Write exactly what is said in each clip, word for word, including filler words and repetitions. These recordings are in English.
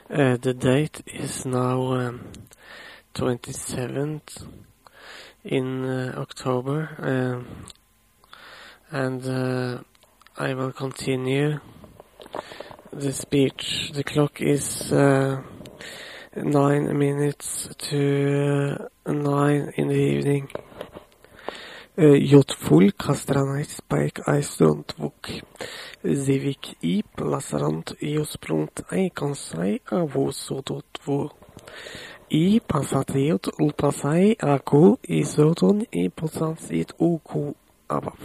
Uh, the date is now um, twenty-seventh in uh, October, um, and uh, I will continue the speech. The clock is uh, nine minutes to uh, nine in the evening. Jotful kastranait spaik aistont vuk. Zivik I plasarant iospront eikonsai avosodot vo. I passatiot ulpasai aku isoton I potsansit uku abav.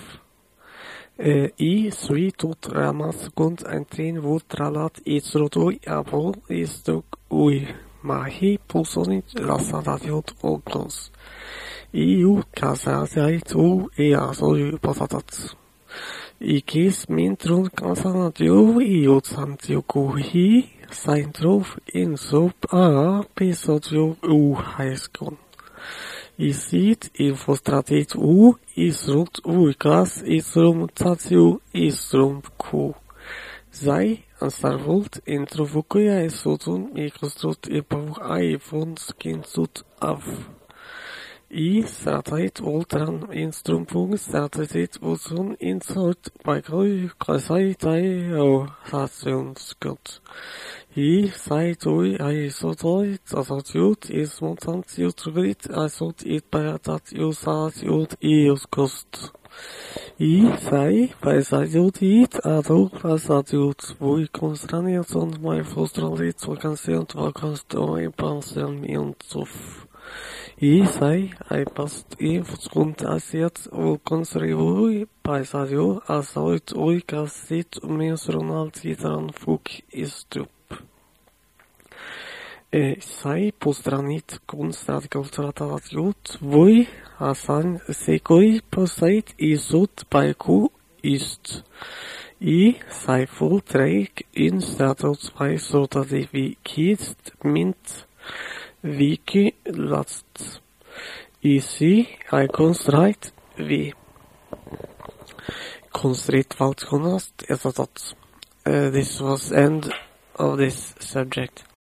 I suitot ramas gunt entrin vutralat isrotoi avo istok ui. Mahi pulsonit lasadatiot volknos. Iu kasasait u iasoi pasatat. Ikis mintrun kasanatio iotsantiu kuhi saintruf insop a pisotio u haiskon. Isit ilfostratit u isrumt uikas isrum tatiu isrum ku. Zai ansarvult introvukuja isotun mikrostrut ipav aifon skinsut av. I stratait voltran instrumpung stratait voltran insort baikoi kasaitai o hasunskut. I saitoi aisotoi tasatiut ismontantiut grit asot it paratat iusatiut iuskost. I sai paisatiut it ado pasatiut vui constraniat und mai frustralit vakansiant vakast o impansian miuntuf. I sai ai past I skund asiat o konservui paisadio asoit oi kasit mensuronal titran fuk istup. E sai postranit konstratkulturatat jut voi asan sekoi posait isut paiku ist. I sai full treik in status vai sortativi kist mint Viki last. Easy, I constrite vi. Constrite valgkonast is that. Uh, this was end of this subject.